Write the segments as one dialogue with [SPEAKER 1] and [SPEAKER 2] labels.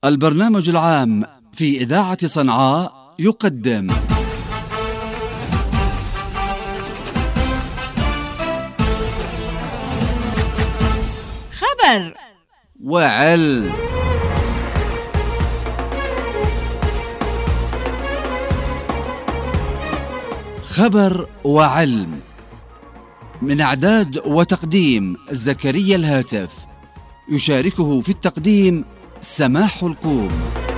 [SPEAKER 1] البرنامج العام في إذاعة صنعاء يقدم
[SPEAKER 2] خبر
[SPEAKER 1] وعلم. خبر وعلم، من إعداد وتقديم زكريا الهاتف، يشاركه في التقديم سماح القوم.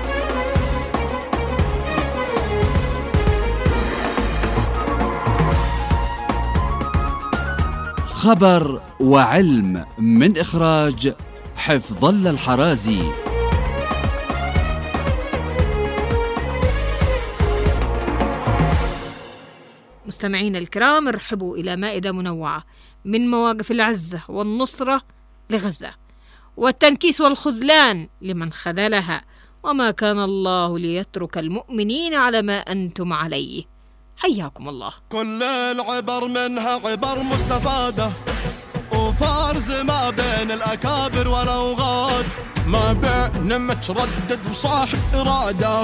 [SPEAKER 1] خبر وعلم من إخراج حفظ الله الحرازي.
[SPEAKER 2] مستمعين الكرام، ارحبوا إلى مائدة منوعة من مواقف العزة والنصرة لغزة، والتنكيس والخذلان لمن خذلها، وما كان الله ليترك المؤمنين على ما أنتم عليه. حياكم الله.
[SPEAKER 3] كل العبر منها عبر مستفادة، وفارز ما بين الأكابر والأوغاد،
[SPEAKER 4] ما بين متردد وصاحب إرادة،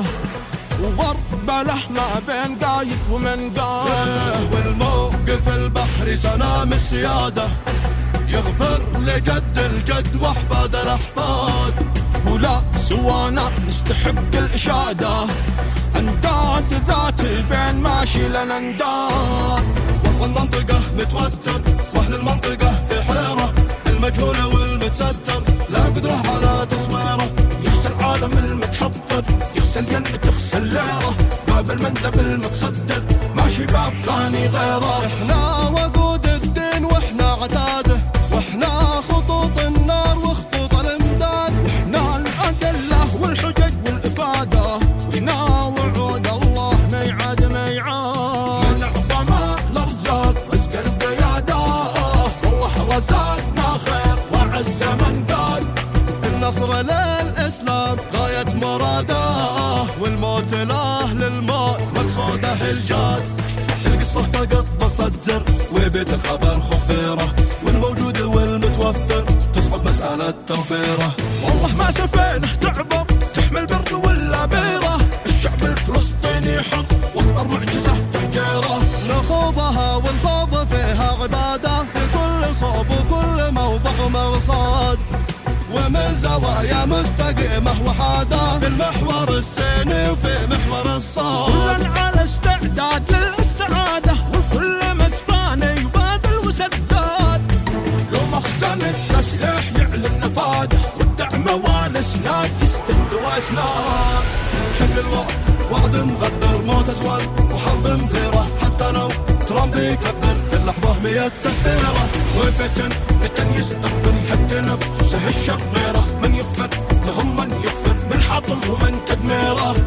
[SPEAKER 4] وغربله ما بين قايد ومن قاد،
[SPEAKER 3] والموقف البحري سنام السيادة، يغفر لجد الجد واحفاد الأحفاد،
[SPEAKER 4] ولا سوانا نستحق الإشادة، أنداد ذات البين ماشي لنا انداد،
[SPEAKER 3] والمنطقة متوتر واهل المنطقة في حيرة، المجهولة والمتستر لا قدرة على تصويره،
[SPEAKER 4] يخسى العالم المتحفر، يخسى الين تخسى الليرة، باب المندب المتصدر ماشي باب ثاني غيره،
[SPEAKER 3] احنا وقود الدين واحنا عتاده، واحنا خطوط النار وخطوط الامداد،
[SPEAKER 4] احنا الأدلة والحجج والإفادة، واحنا وعود الله ما يعاد ما يعاد، من عظماء الأرزاق رزق القيادة، والله رزقنا خير وعز من قال،
[SPEAKER 3] النصر للإسلام غاية مراده، والموت لأهل الموت مقصوده الجاد، القصة فقط ضغطة زر وبيت الخبر خبيرة، والموجود والمتوفر تصعب مسألة توفيره،
[SPEAKER 4] والله ما سفينه تعبر تحمل بر ولا بيره، الشعب الفلسطيني حر واكبر معجزة تحجيره،
[SPEAKER 3] نخوضها والخوض فيها عبادة، في كل صوب وكل موضع مرصاد، ومن زوايا مستقيمة وحادة، في المحور السيني وفي محور الصاد،
[SPEAKER 4] كلن على استعداد للاستعادة، والكل متفاني يبادل وسداد، لو مخزن التسليح يعلن نفاده، والدعم والاسناد يستند واسناد،
[SPEAKER 3] شكل الوعد وعد مغدر موت اسود، وحرب مثيرة حتى لو ترامب يكبر في اللحظة 100 تكبيرة،
[SPEAKER 4] وفتن نتن يستغفر حد نفسه الشريرة، من يغفر لهم من يغفر من حاطم ومن تدميره.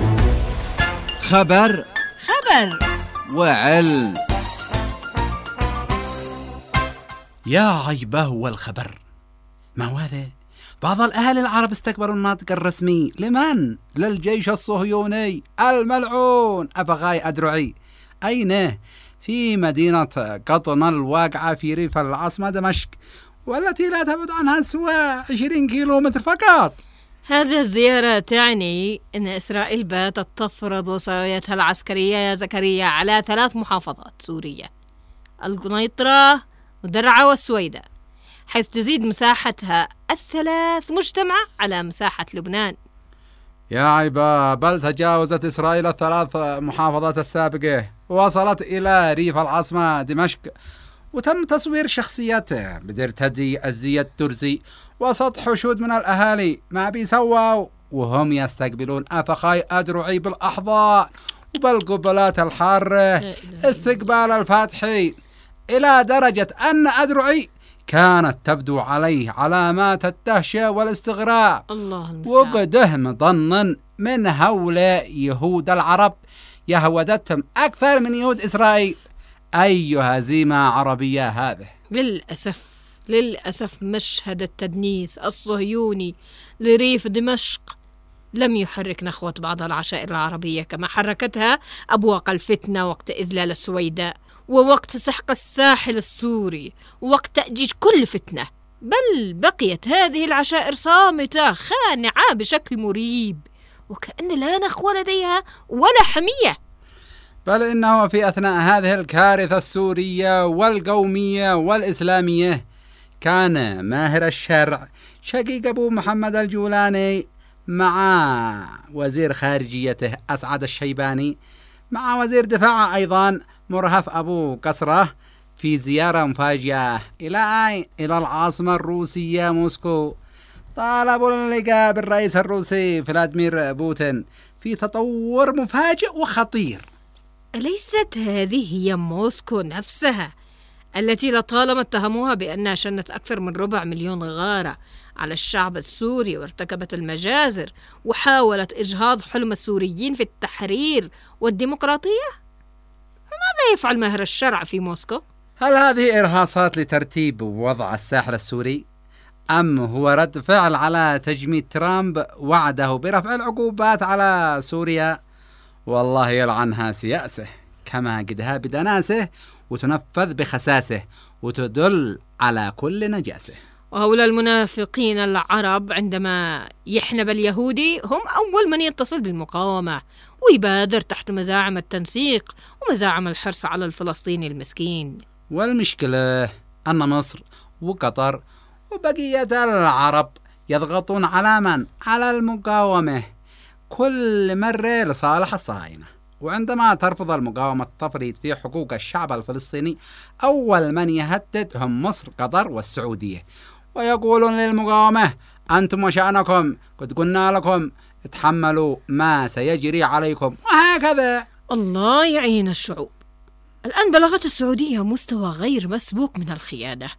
[SPEAKER 1] خبر وعلم.
[SPEAKER 5] يا عيبه والخبر، ما هو هذا؟ بعض الأهالي العرب استكبروا الناطق الرسمي لمن؟ للجيش الصهيوني الملعون أفغاي أدرعي، أين؟ في مدينة قطن الواقعة في ريف العاصمة دمشق، والتي لا تبعد عنها سوى 20 كيلومتر فقط.
[SPEAKER 2] هذه الزيارة تعني أن إسرائيل باتت تفرض وصايتها العسكرية يا زكريا على 3 محافظات سورية، القنيطرة ودرعا والسويدة، حيث تزيد مساحتها 3 مجتمع على مساحة لبنان.
[SPEAKER 5] يا عيبا، بل تجاوزت إسرائيل 3 محافظات السابقة، وصلت إلى ريف العاصمة دمشق، وتم تصوير شخصيته بدرتدي الزي الترزي وسط حشود من الأهالي ما بيسووا، وهم يستقبلون أفخاي أدرعي بالأحضان وبالقبلات الحارة استقبال الفاتحي، إلى درجة أن أدرعي كانت تبدو عليه علامات الدهشة والاستغراب،
[SPEAKER 2] الله المستعان،
[SPEAKER 5] وقده مظنا من هؤلاء يهود العرب يهودتهم أكثر من يهود إسرائيل. أي هزيمة عربية هذه!
[SPEAKER 2] للأسف مشهد التدنيس الصهيوني لريف دمشق لم يحرك نخوة بعض العشائر العربية كما حركتها أبواق الفتنة وقت إذلال السويداء، ووقت سحق الساحل السوري، ووقت تأجيج كل فتنة بل بقيت هذه العشائر صامتة خانعة بشكل مريب، وكأن لا نخوة لديها ولا حمية.
[SPEAKER 5] بل إنه في أثناء هذه الكارثة السورية والقومية والإسلامية كان ماهر الشرع شقيق أبو محمد الجولاني مع وزير خارجيته أسعد الشيباني مع وزير دفاعه أيضا مرهف أبو قصرة في زيارة مفاجئة إلى العاصمة الروسية موسكو. طالبوا اللقاء بالرئيس الروسي فلاديمير بوتين في تطور مفاجئ وخطير.
[SPEAKER 2] أليست هذه هي موسكو نفسها التي لطالما اتهموها بأنها شنت أكثر من 250,000 غارة على الشعب السوري وارتكبت المجازر وحاولت إجهاض حلم السوريين في التحرير والديمقراطية؟ فماذا يفعل ماهر الشرع في موسكو؟
[SPEAKER 5] هل هذه إرهاصات لترتيب وضع الساحل السوري؟ أم هو رد فعل على تجميد ترامب وعده برفع العقوبات على سوريا؟ والله يلعنها سياسة كما قدها بدناسه وتنفذ بخساسه وتدل على كل نجاسه.
[SPEAKER 2] وهؤلاء المنافقين العرب عندما يحنب اليهودي هم أول من يتصل بالمقاومة ويبادر تحت مزاعم التنسيق ومزاعم الحرص على الفلسطيني المسكين.
[SPEAKER 5] والمشكلة أن مصر وقطر وبقية العرب يضغطون على المقاومة كل مرة لصالح الصهاينة، وعندما ترفض المقاومة التفريط في حقوق الشعب الفلسطيني أول من يهدد هم مصر قطر والسعودية، ويقولون للمقاومة أنتم وشأنكم، قد قلنا لكم اتحملوا ما سيجري عليكم، وهكذا.
[SPEAKER 2] الله يعين الشعوب. الآن بلغت السعودية مستوى غير مسبوق من الخيانة،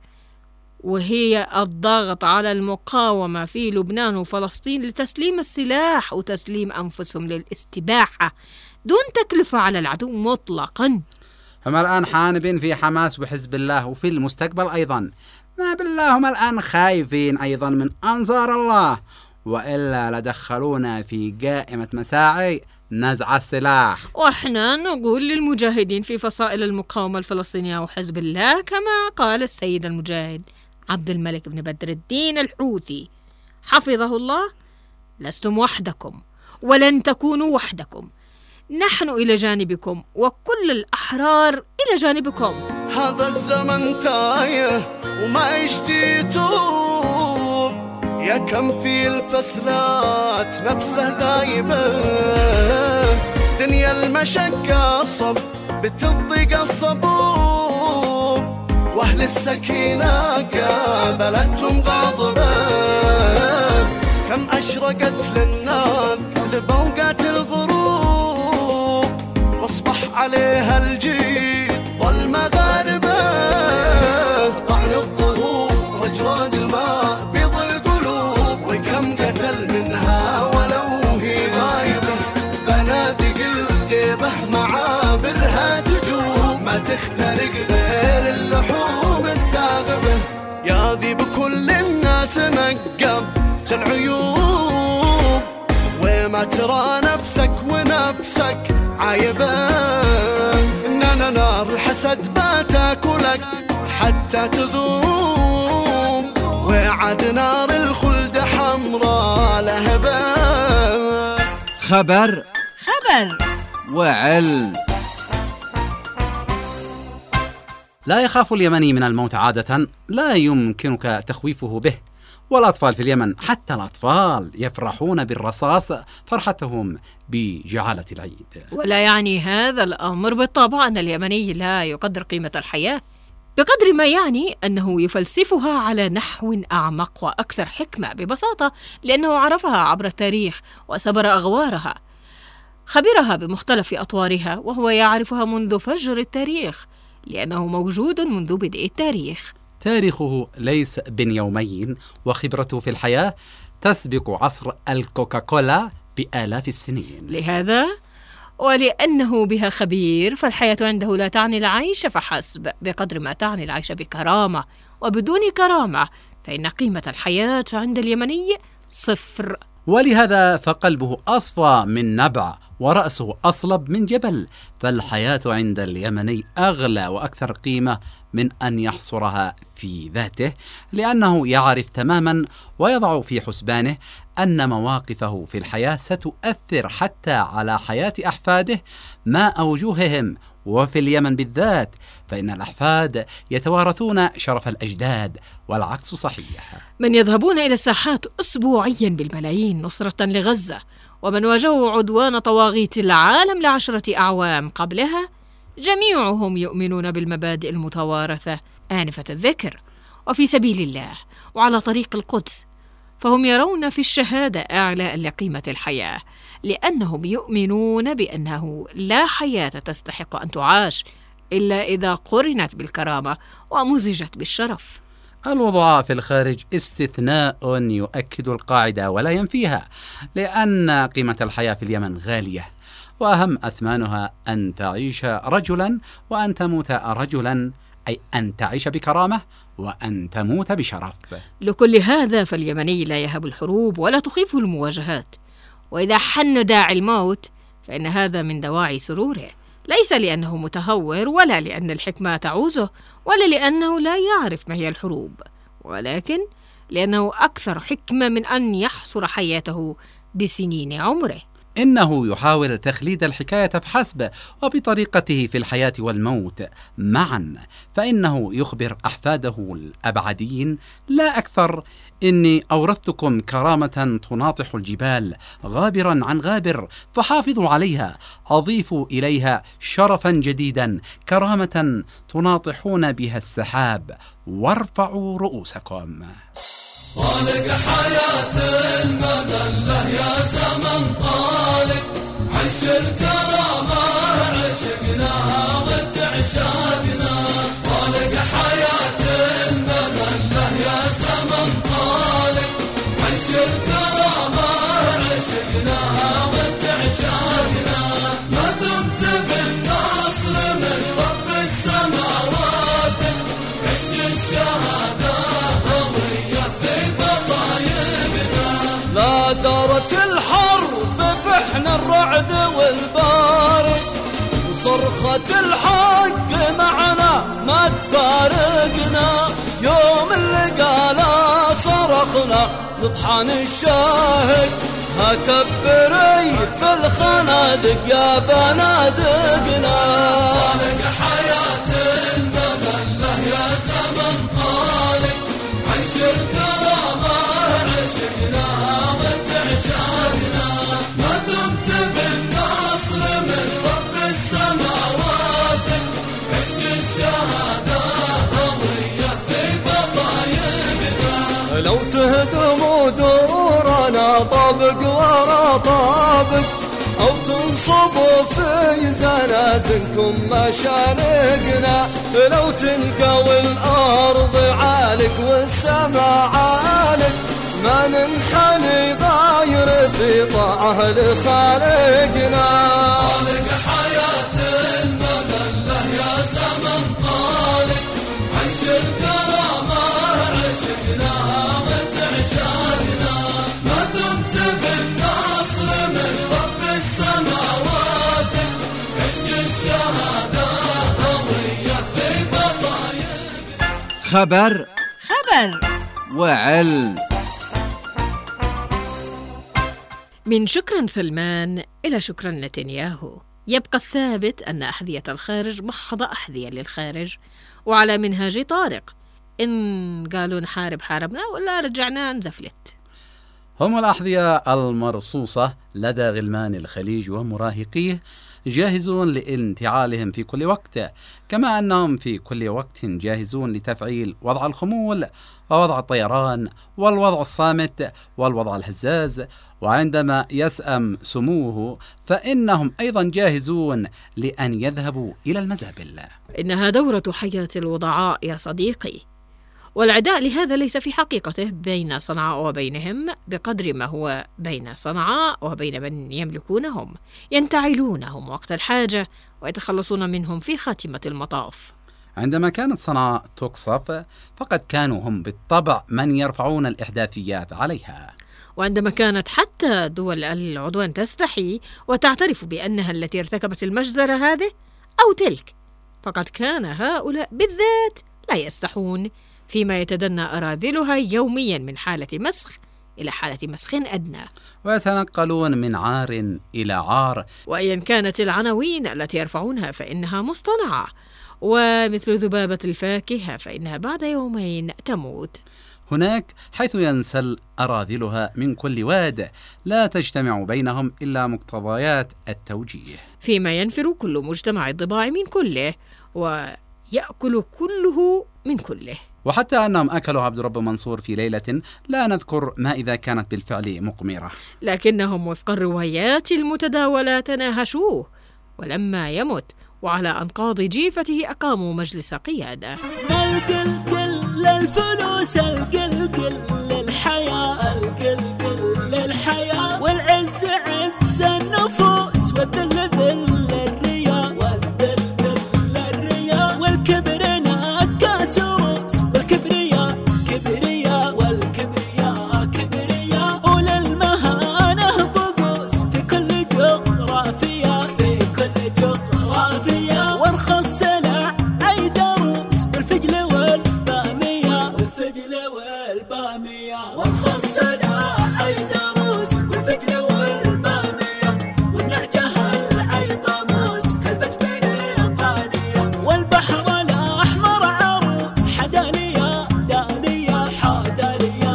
[SPEAKER 2] وهي الضغط على المقاومة في لبنان وفلسطين لتسليم السلاح وتسليم أنفسهم للاستباحة دون تكلفة على العدو مطلقا.
[SPEAKER 5] هم الآن حانبين في حماس وحزب الله وفي المستقبل أيضا، ما بالله هم الآن خايفين أيضا من أنصار الله، وإلا لدخلونا في قائمة مساعي نزع السلاح.
[SPEAKER 2] وإحنا نقول للمجاهدين في فصائل المقاومة الفلسطينية وحزب الله كما قال السيد المجاهد عبد الملك بن بدر الدين الحوثي حفظه الله: لستم وحدكم ولن تكونوا وحدكم، نحن إلى جانبكم وكل الأحرار إلى جانبكم.
[SPEAKER 3] هذا الزمن تايه وما يشتي يتوب، يا كم في الفسلات نفسه ذايبة، دنيا المشقة صب بتضيق الصبوب، واهل السكينة قابلتهم غاضبة، كم أشرقت للنار لبوقات الغروب، واصبح عليها الجيل ظل مغاربة، طعن الظهور وجراد الماء بيض القلوب، وكم قتل منها ولو هي غايبة، بنادق الغيبة معابرها تجوب، ما تخترق غير اللحوم الساغبة، يا ذي بكل الناس نقبت العيوب، وما ترى نفسك ونفسك عايبة، إننا نار الحسد ما تاكلك حتى تذوب، وعد نار الخلد حمراء لهبة.
[SPEAKER 1] خبر وعلم.
[SPEAKER 5] لا يخاف اليمني من الموت عادة، لا يمكنك تخويفه به، والأطفال في اليمن حتى الأطفال يفرحون بالرصاص فرحتهم بجعالة العيد.
[SPEAKER 2] ولا يعني هذا الأمر بالطبع أن اليمني لا يقدر قيمة الحياة، بقدر ما يعني أنه يفلسفها على نحو أعمق وأكثر حكمة، ببساطة لأنه عرفها عبر التاريخ وسبر أغوارها، خبرها بمختلف أطوارها، وهو يعرفها منذ فجر التاريخ لأنه موجود منذ بدء التاريخ.
[SPEAKER 5] تاريخه ليس بين يومين، وخبرته في الحياة تسبق عصر الكوكاكولا بآلاف السنين.
[SPEAKER 2] لهذا ولأنه بها خبير، فالحياة عنده لا تعني العيش فحسب بقدر ما تعني العيش بكرامة، وبدون كرامة فإن قيمة الحياة عند اليمني صفر.
[SPEAKER 5] ولهذا فقلبه أصفى من نبع ورأسه أصلب من جبل، فالحياة عند اليمني أغلى وأكثر قيمة من أن يحصرها في ذاته، لأنه يعرف تماما ويضع في حسبانه أن مواقفه في الحياة ستؤثر حتى على حياة أحفاده مع وجوههم. وفي اليمن بالذات فإن الأحفاد يتوارثون شرف الأجداد، والعكس صحيح.
[SPEAKER 2] من يذهبون إلى الساحات أسبوعيا بالملايين نصرة لغزة، ومن واجهوا عدوان طواغيت العالم ل10 أعوام قبلها، جميعهم يؤمنون بالمبادئ المتوارثة آنفة الذكر وفي سبيل الله وعلى طريق القدس، فهم يرون في الشهادة إعلاء لقيمة الحياة، لأنهم يؤمنون بأنه لا حياة تستحق أن تعاش إلا إذا قرنت بالكرامة ومزجت بالشرف.
[SPEAKER 5] الوضع في الخارج استثناء يؤكد القاعدة ولا ينفيها، لأن قيمة الحياة في اليمن غالية، وأهم أثمانها أن تعيش رجلا وأن تموت رجلا، أي أن تعيش بكرامة وأن تموت بشرف.
[SPEAKER 2] لكل هذا فاليمني لا يهب الحروب ولا تخيفه المواجهات، وإذا حن داعي الموت فإن هذا من دواعي سروره، ليس لأنه متهور ولا لأن الحكمة تعوزه ولا لأنه لا يعرف ما هي الحروب، ولكن لأنه أكثر حكمة من أن يحصر حياته بسنين عمره.
[SPEAKER 5] إنه يحاول تخليد الحكاية فحسب، وبطريقته في الحياة والموت معا، فإنه يخبر أحفاده الأبعدين لا أكثر: إني أورثتكم كرامة تناطح الجبال غابرا عن غابر، فحافظوا عليها، أضيفوا إليها شرفا جديدا، كرامة تناطحون بها السحاب، وارفعوا رؤوسكم.
[SPEAKER 3] طالق حياة المذلة يا زمن طالق، عيش الكرامة عشقناها وتعشقنا. طالق حياة المذلة يا زمن طالق، عيش الكرامة عشقناها وتعشقنا. ما دمت بالنصر من رب السماوات، عشق الشهادة لا دارت الحرب فحن الرعد والبارد، وصرخة الحق معنا ما تفارقنا. يوم اللي قال صرخنا نطحن الشاهد، هكبري في الخنادق يا بنادقنا. طالق حياة المذلة يا زمن طالق، عيش الكرامة عشقناها وتعشقنا. ما دمت بالنصر من رب السماوات، عشق الشهادة هوية في بطايقنا. لو تهدموا دورنا طابق ورا طابق، أو تنصبوا في زنازلكم مشانقنا. لو تلقوا الأرض عالق والسماء عالق، ما ننحني ضاير في طاعة لخالقنا. طالق حياة المذلة يا زمن طالق، عيش الكرامة عشقناها وتعشقنا. ما دمت بالنصر من رب السماوات، عشق الشهادة هوية في بطايقنا.
[SPEAKER 1] خبر وعلم.
[SPEAKER 2] من شكرا سلمان إلى شكرا نتنياهو، يبقى الثابت أن أحذية الخارج محض أحذية للخارج، وعلى منهاج طارق: إن قالوا نحارب حاربنا، ولا رجعنا نزفلت.
[SPEAKER 5] هم الأحذية المرصوصة لدى غلمان الخليج ومراهقيه، جاهزون لانتعالهم في كل وقت، كما أنهم في كل وقت جاهزون لتفعيل وضع الخمول ووضع الطيران والوضع الصامت والوضع الهزاز. وعندما يسأم سموه فإنهم أيضا جاهزون لأن يذهبوا إلى المزابل.
[SPEAKER 2] إنها دورة حياة الوضعاء يا صديقي، والعداء لهذا ليس في حقيقته بين صنعاء وبينهم بقدر ما هو بين صنعاء وبين من يملكونهم، ينتعلونهم وقت الحاجة ويتخلصون منهم في خاتمة المطاف.
[SPEAKER 5] عندما كانت صنعاء تقصف فقد كانوا هم بالطبع من يرفعون الإحداثيات عليها،
[SPEAKER 2] وعندما كانت حتى دول العدوان تستحي وتعترف بأنها التي ارتكبت المجزرة هذه أو تلك، فقد كان هؤلاء بالذات لا يستحون، فيما يتدنى أراذلها يوميا من حالة مسخ إلى حالة مسخ أدنى،
[SPEAKER 5] ويتنقلون من عار إلى عار.
[SPEAKER 2] وأيا كانت العناوين التي يرفعونها فإنها مصطنعة، ومثل ذبابة الفاكهة فإنها بعد يومين تموت.
[SPEAKER 5] هناك حيث ينسل أراذلها من كل واد، لا تجتمع بينهم إلا مقتضيات التوجيه،
[SPEAKER 2] فيما ينفر كل مجتمع الضباع من كله، ويأكل كله من كله.
[SPEAKER 5] وحتى أنهم أكلوا عبد رب منصور في ليلة لا نذكر ما إذا كانت بالفعل مقمرة،
[SPEAKER 2] لكنهم وفق الروايات المتداولة تناهشوه، ولما يمت وعلى أنقاض جيفته أقاموا مجلس قيادة.
[SPEAKER 6] القلقل للفلوس، القلقل للحياة، القلقل للحياة، والعز عز النفوس، والذل ذل الرياء، والذل ذل الرياء، والكبر نكاس روس، والكبرياء كبرياء، والكبرياء كبرياء، وللمهانة طقوس في كل جغرافيا، في كل جغرافيا، وارخص سلع عيد روس، والفجل والبامية، والفجل والبامية، وارخص سلع عيد روس، والفجل والبامية، والنعجة العيطاموس كلبة بريطانية، والبحر الأحمر عروس حدانية دانية، حدانية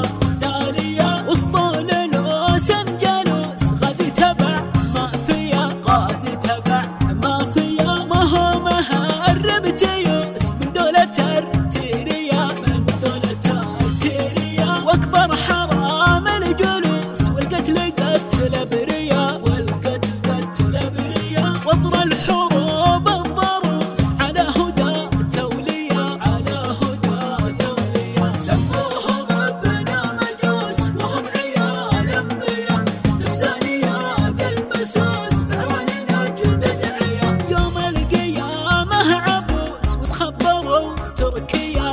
[SPEAKER 6] دانية، وسطول لوسن جلوس، غازي تبع مافيا، غازي تبع مافيا، ما هو مهرب تيوس من دولة التيريا، من دولة التيريا، واكبر حرام الجلوس، والقتل قتل بريا، والقتل قتل بريا، وضر الحروب الضروس على هدى تولية، على هدى تولية، سموهم ابن مجوس وهم عيال انبياء، تفسانية قلب سوس بعوان نجد ادعياء، يوم القيامة عبوس وتخبروا تركيا،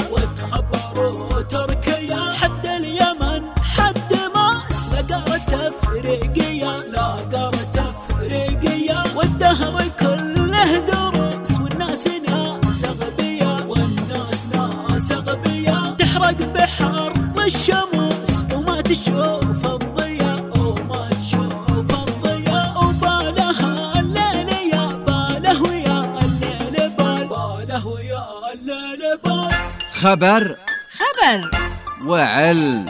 [SPEAKER 6] وتخبروا تركيا، حد اليمن حد ماس، لا قارة تفريقية، لا قارة تفريقية، والدهر كله دروس، والناس ناس أغبياء، والناس ناس أغبياء، تحرق بحر الشموس وما تشوف الضياء، وما تشوف الضياء، وبالها الليل يا باله ويا الليل بال، باله ويا الليل بال.
[SPEAKER 1] خبر وعلم.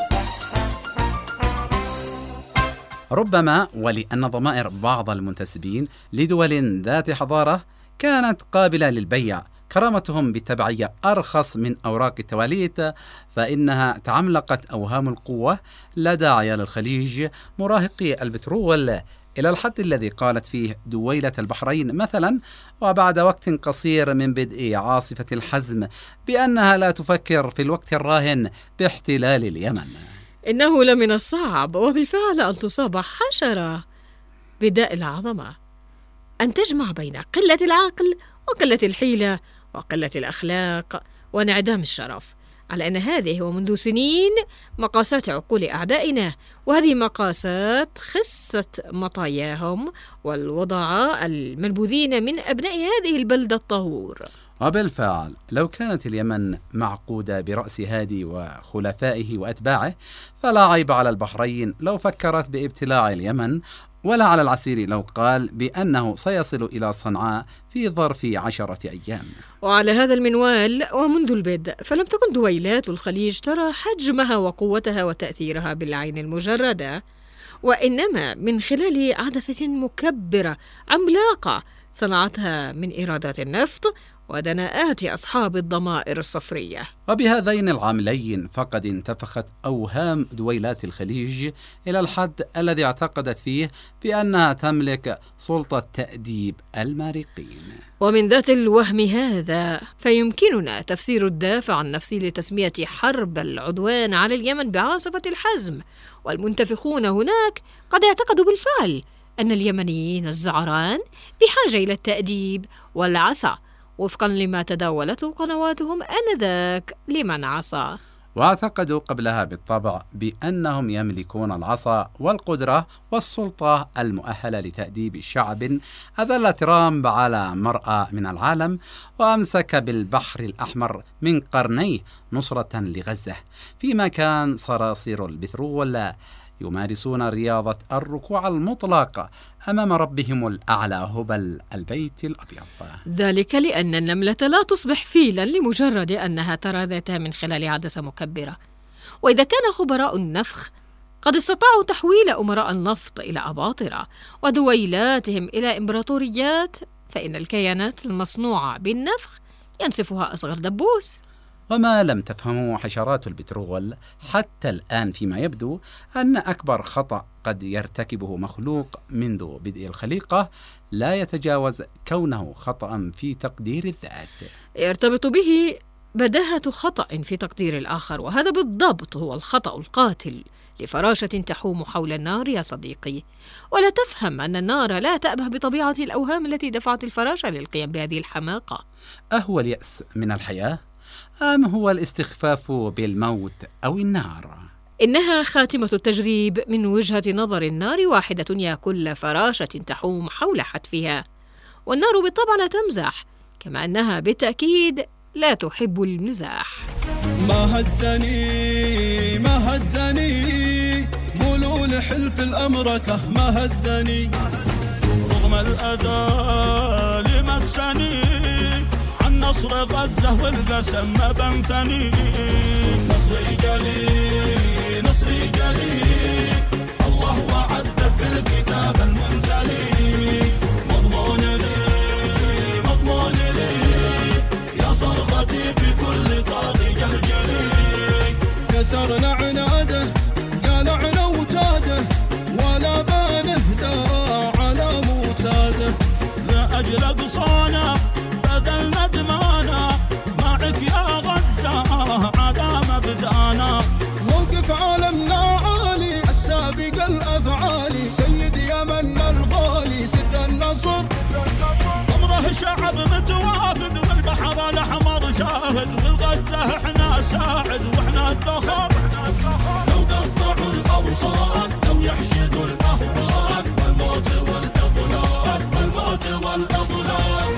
[SPEAKER 5] ربما ولأن ضمائر بعض المنتسبين لدول ذات حضارة كانت قابلة للبيع، كرامتهم بالتبعية أرخص من أوراق التواليت، فإنها تعملقت أوهام القوة لدى عيال الخليج مراهقي البترول، إلى الحد الذي قالت فيه دويلة البحرين مثلا، وبعد وقت قصير من بدء عاصفة الحزم، بأنها لا تفكر في الوقت الراهن باحتلال اليمن.
[SPEAKER 2] إنه لمن الصعب وبالفعل أن تصاب حشرة بداء العظمة، أن تجمع بين قلة العقل وقلة الحيلة وقلة الأخلاق وانعدام الشرف، على أن هذه ومنذ سنين مقاسات عقول أعدائنا، وهذه مقاسات خست مطاياهم والوضعاء المنبوذين من أبناء هذه البلدة الطهور.
[SPEAKER 5] وبالفعل لو كانت اليمن معقودة برأس هادي وخلفائه وأتباعه، فلا عيب على البحرين لو فكرت بابتلاع اليمن، ولا على العسيري لو قال بأنه سيصل إلى صنعاء في ظرف 10 أيام.
[SPEAKER 2] وعلى هذا المنوال ومنذ البدء فلم تكن دويلات الخليج ترى حجمها وقوتها وتأثيرها بالعين المجردة، وإنما من خلال عدسة مكبرة عملاقة صنعتها من إيرادات النفط ودناءات أصحاب الضمائر الصفرية.
[SPEAKER 5] وبهذين العاملين فقد انتفخت أوهام دويلات الخليج إلى الحد الذي اعتقدت فيه بأنها تملك سلطة تأديب المارقين.
[SPEAKER 2] ومن ذات الوهم هذا فيمكننا تفسير الدافع النفسي لتسمية حرب العدوان على اليمن بعاصفة الحزم، والمنتفخون هناك قد اعتقدوا بالفعل أن اليمنيين الزعران بحاجة إلى التأديب والعصا، وفقا لما تداولته قنواتهم آنذاك لمن عصى.
[SPEAKER 5] واعتقدوا قبلها بالطبع بأنهم يملكون العصا والقدرة والسلطة المؤهلة لتأديب شعب أذل ترامب على مرأى من العالم وأمسك بالبحر الأحمر من قرنيه نصرة لغزة، فيما كان صراصير البترول يمارسون رياضة الركوع المطلق أمام ربهم الأعلى هبل البيت الأبيض.
[SPEAKER 2] ذلك لأن النملة لا تصبح فيلا لمجرد أنها ترى ذاتها من خلال عدسة مكبرة. وإذا كان خبراء النفخ قد استطاعوا تحويل أمراء النفط إلى أباطرة ودويلاتهم إلى إمبراطوريات، فإن الكيانات المصنوعة بالنفخ ينسفها أصغر دبوس.
[SPEAKER 5] وما لم تفهموا حشرات البترول حتى الآن فيما يبدو أن أكبر خطأ قد يرتكبه مخلوق منذ بدء الخليقة لا يتجاوز كونه خطأ في تقدير الذات.
[SPEAKER 2] يرتبط به بداهة خطأ في تقدير الآخر، وهذا بالضبط هو الخطأ القاتل لفراشة تحوم حول النار يا صديقي. ولا تفهم أن النار لا تأبه بطبيعة الأوهام التي دفعت الفراشة للقيام بهذه الحماقة.
[SPEAKER 5] أهو اليأس من الحياة أم هو الاستخفاف بالموت أو النار؟
[SPEAKER 2] إنها خاتمة التجريب من وجهة نظر النار واحدة يا كل فراشة تحوم حول حتفها. والنار بالطبع لا تمزح، كما أنها بالتأكيد لا تحب المزاح.
[SPEAKER 3] ما هزني قولوا لحلف الأمركة ما هزني،
[SPEAKER 4] رغم الأذى لمسني عن نصر غزة والقسم ما بنثني. نصري جلي الله وعد في الكتاب المنزلي، مضمون لي يا صرختي في كل طاغي جلجلي.
[SPEAKER 3] كسرنا عناده قلعنا وتاده ولا بنهدى على موساده،
[SPEAKER 4] لأجل قصانا بذلنا دمانا معك يا غزة على مبدانا.
[SPEAKER 3] موقف عالمنا عالي السابق الأفعالي، سيد يمن الغالي سر النصر،
[SPEAKER 4] عمره شعب متوافد والبحر الأحمر شاهد، والغزة احنا ساعد واحنا الذخر. لو قطعوا الأوصال لو يحشدوا الأهوال والموت والأضلال.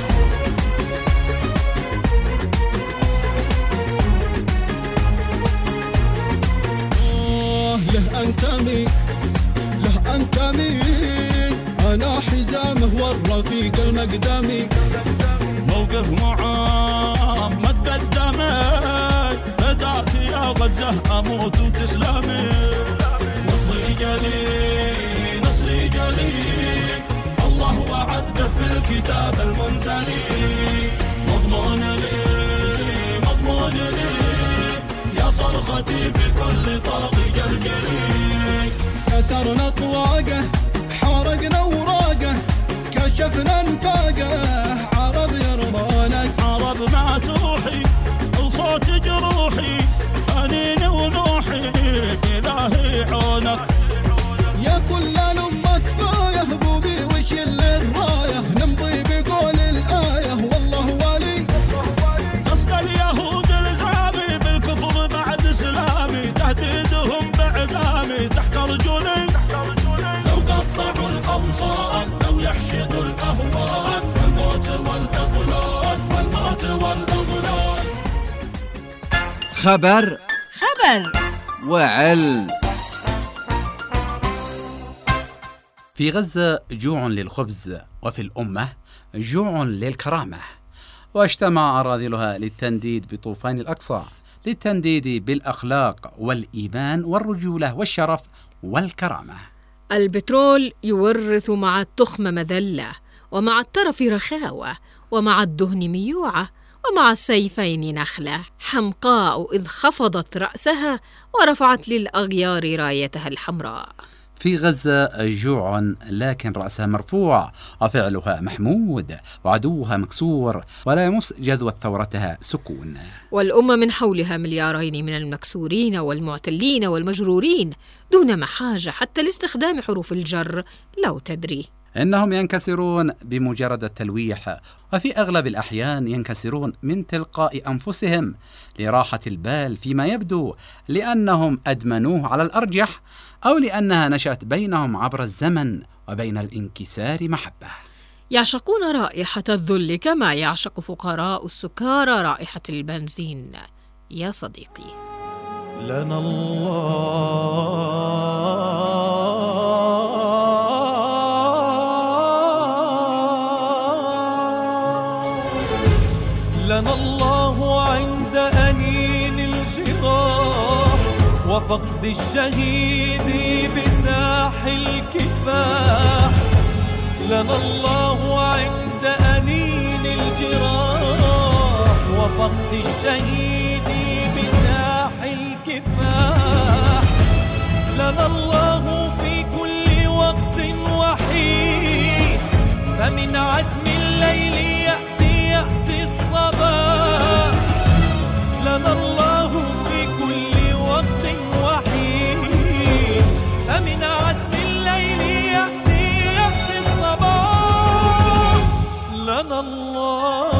[SPEAKER 4] له أنتمي أنا حزامه والرفيق المقدمي، موقف معامد بالدمي فداك يا غزة أموت وتسلمي. نصري جلي الله وعد في الكتاب المنزلي، مضمون لي يا صرختي في كل طاغي جلجلي.
[SPEAKER 3] كسرنا طواقه حرقنا وراقه كشفنا انفاقه، عرب يرمانك
[SPEAKER 4] عرب ما توحي وصوت جروحي أنين ونوحي إلهي عونك.
[SPEAKER 3] يا كل الأمة كفاية بوبي وشيل الراية، نمضي بقول الآية والله ولي.
[SPEAKER 4] قصد اليهود الزامي بالكفر بعد إسلامي، تهديدهم بإعدامي تحت رجلي. لو قطعوا الأوصال لو يحشدوا الأهوال والموت والأضلال.
[SPEAKER 1] خبر وعلم.
[SPEAKER 5] في غزة جوع للخبز، وفي الأمة جوع للكرامة، واجتمع أراذلها للتنديد بطوفان الأقصى، للتنديد بالأخلاق والإيمان والرجولة والشرف والكرامة.
[SPEAKER 2] البترول يورث مع التخم مذلة، ومع الترف رخاوة، ومع الدهن ميوعة، ومع السيفين نخلة حمقاء إذ خفضت رأسها ورفعت للأغيار رايتها الحمراء.
[SPEAKER 5] في غزة جوع لكن رأسها مرفوع وفعلها محمود وعدوها مكسور، ولا يمس جذوة ثورتها سكون.
[SPEAKER 2] والأمة من حولها مليارين من المكسورين والمعتلين والمجرورين دون محاجة حتى لاستخدام حروف الجر لو تدري.
[SPEAKER 5] إنهم ينكسرون بمجرد التلويح، وفي أغلب الأحيان ينكسرون من تلقاء أنفسهم لراحة البال، فيما يبدو لأنهم أدمنوه على الأرجح، أو لأنها نشأت بينهم عبر الزمن، وبين الانكسار محبة.
[SPEAKER 2] يعشقون رائحة الذل كما يعشق فقراء السكارى رائحة البنزين. يا صديقي،
[SPEAKER 7] لنا الله عند أنين الجراح وفقد الشهيد بساح الكفاح. لنا الله عند أنين الجراح وفقد الشهيد بساح الكفاح. لنا الله في كل وقت وحيد، فمن عتم الليل يأتي الصباح. لنا الله في كل وقت وحيد، فمن عتم الليل يأتي الصباح. لنا الله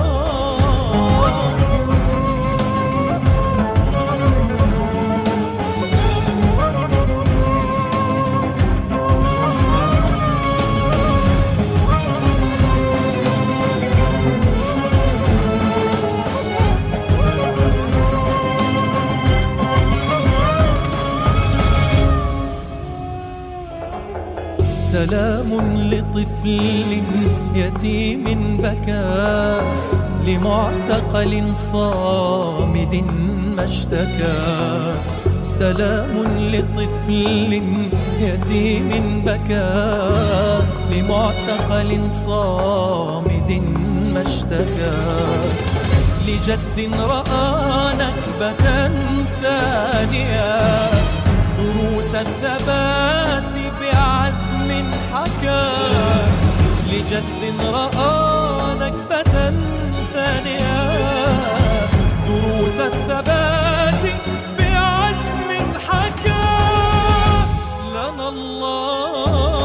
[SPEAKER 7] سلام لطفل يتيم بكى لمعتقل صامد ما اشتكى. سلام لطفل يتيم بكى لمعتقل صامد ما اشتكى. لجد رأى نكبة ثانية دروس الثبات بعزم حكى. لجد رأى نكبة ثانية دروس الثبات بعزم حكى. لنا الله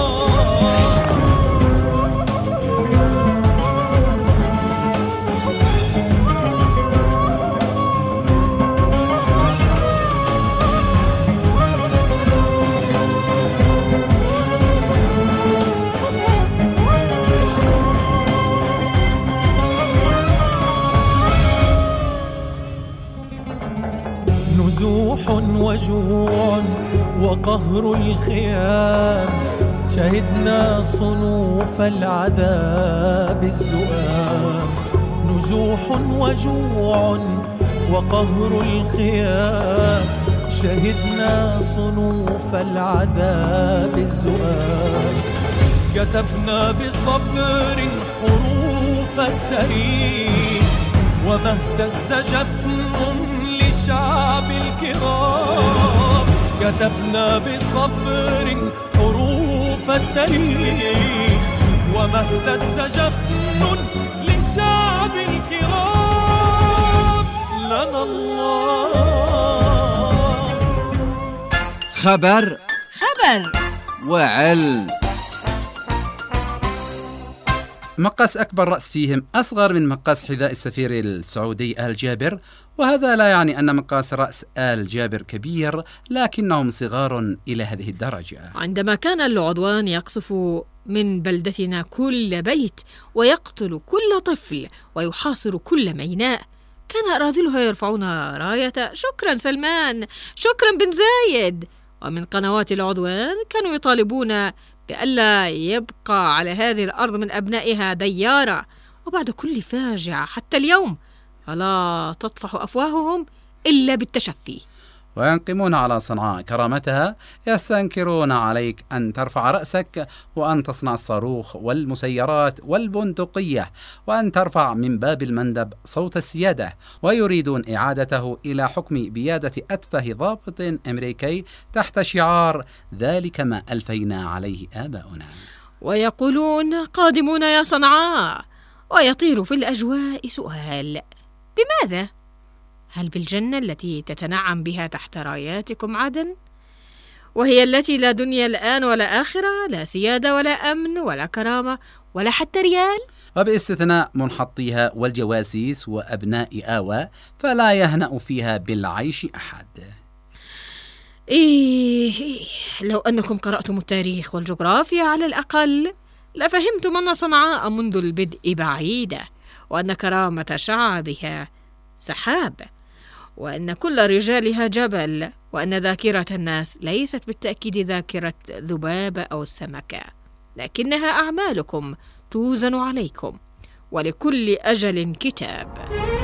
[SPEAKER 7] نزوح وجوع وقهر الخيام. شهدنا صنوف العذاب الزؤام. نزوح وجوع وقهر الخيام. شهدنا صنوف العذاب الزؤام. كتبنا بصبر حروف التاريخ وما اهتز جفن للشعب الكرام. كتبنا بصبر حروف التاريخ وما اهتز جفن للشعب الكرام. لنا الله
[SPEAKER 1] خبر وعلم.
[SPEAKER 5] مقاس أكبر رأس فيهم أصغر من مقاس حذاء السفير السعودي آل جابر، وهذا لا يعني أن مقاس رأس آل جابر كبير، لكنهم صغار إلى هذه الدرجة.
[SPEAKER 2] عندما كان العدوان يقصف من بلدتنا كل بيت ويقتل كل طفل ويحاصر كل ميناء، كان أراذلها يرفعون راية شكرا سلمان، شكرا بن زايد. ومن قنوات العدوان كانوا يطالبون بألا يبقى على هذه الأرض من أبنائها ديارة. وبعد كل فاجعة حتى اليوم فلا تطفح أفواههم إلا بالتشفي.
[SPEAKER 5] وينقمون على صنعاء كرامتها، يستنكرون عليك أن ترفع رأسك وأن تصنع الصاروخ والمسيرات والبندقية، وأن ترفع من باب المندب صوت السيادة، ويريدون إعادته إلى حكم بيادة أتفه ضابط أمريكي تحت شعار ذلك ما ألفينا عليه آباؤنا.
[SPEAKER 2] ويقولون قادمون يا صنعاء، ويطير في الأجواء سؤال: بماذا؟ هل بالجنة التي تتنعم بها تحت راياتكم عدن؟ وهي التي لا دنيا الآن ولا آخرة، لا سيادة ولا أمن ولا كرامة ولا حتى ريال.
[SPEAKER 5] وباستثناء منحطيها والجواسيس وأبناء آوى فلا يهنأ فيها بالعيش أحد.
[SPEAKER 2] لو أنكم قرأتم التاريخ والجغرافيا على الأقل لفهمتم أن صنعاء منذ البدء بعيدة، وأن كرامة شعبها سحاب، وأن كل رجالها جبل، وأن ذاكرة الناس ليست بالتأكيد ذاكرة ذبابة أو سمكة، لكنها أعمالكم توزن عليكم، ولكل أجل كتاب.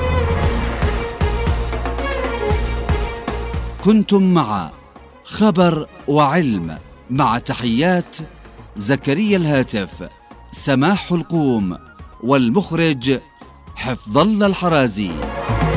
[SPEAKER 1] كنتم مع خبر وعلم، مع تحيات زكريا الهاتف، سماح القوم، والمخرج حفظ الله الحرازي.